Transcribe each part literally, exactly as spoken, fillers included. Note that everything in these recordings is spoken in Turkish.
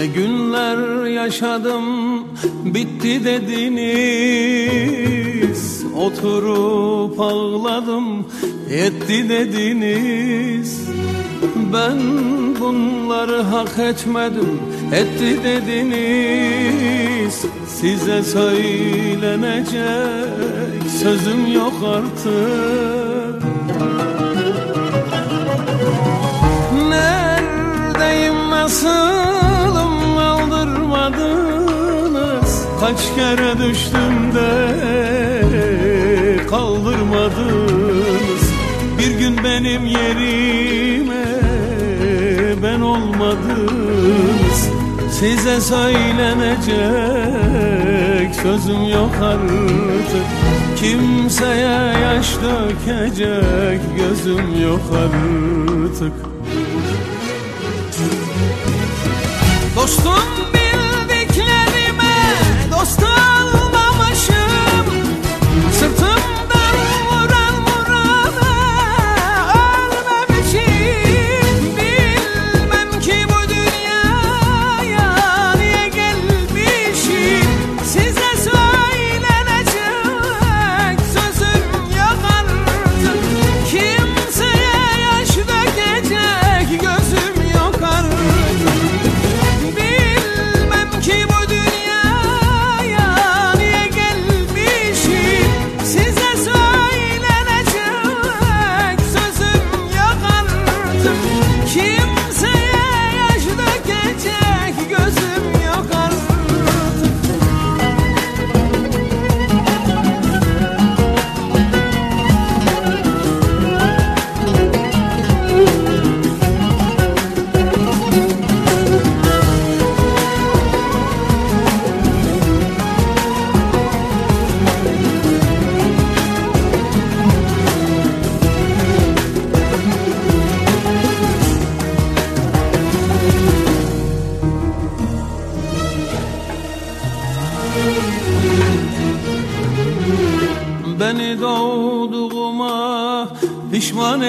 Ne günler yaşadım, bitti dediniz. Oturup ağladım, yetti dediniz. Ben bunları hak etmedim, etti dediniz. Size söylenecek sözüm yok artık. Neredeyim, nasılım, aldırmadınız. Kaç kere düştüm de kaldırmadınız. Bir gün benim yerime ben olmadınız. Size söylenecek sözüm yok artık. Kimseye yaş dökecek gözüm yok artık. Dostum bildiklerime dost almamışım. Sırtımdan vuran vurana ölmemişim. Bilmem ki bu dünyaya niye gelmişim. Size söylenecek sözüm yok artık. Kimseye yaş dökecek gözüm yok artık. Bilmem ki bu dünyaya niye gelmişim. Size söylenecek sözüm yok artık. Kimseye yaş dökecek gözüm yok artık. Beni doğduğuma pişman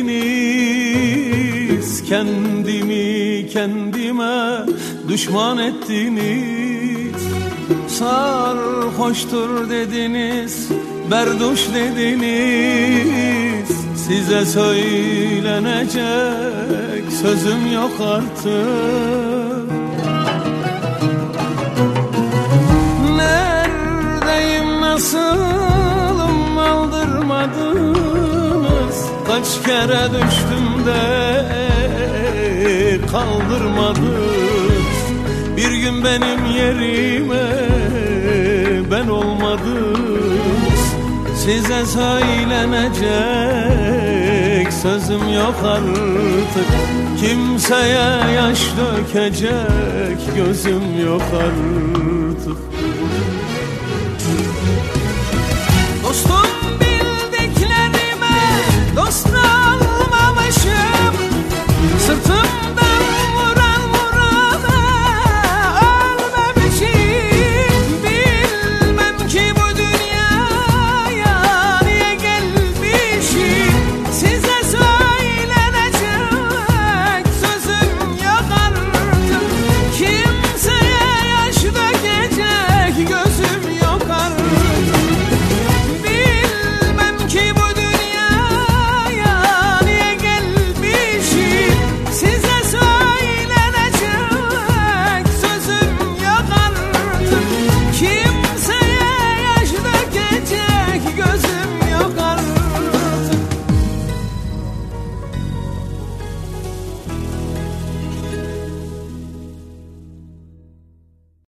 ettiniz. Kendimi kendime düşman ettiniz. Sarhoştur dediniz, berduş dediniz. Size söylenecek sözüm yok artık. Neredeyim, nasılım, aldırmadınız. Kaç kere düştüm de kaldırmadınız. Bir gün benim yerime ben olmadınız. Size söylenecek sözüm yok artık. Kimseye yaş dökecek gözüm yok artık.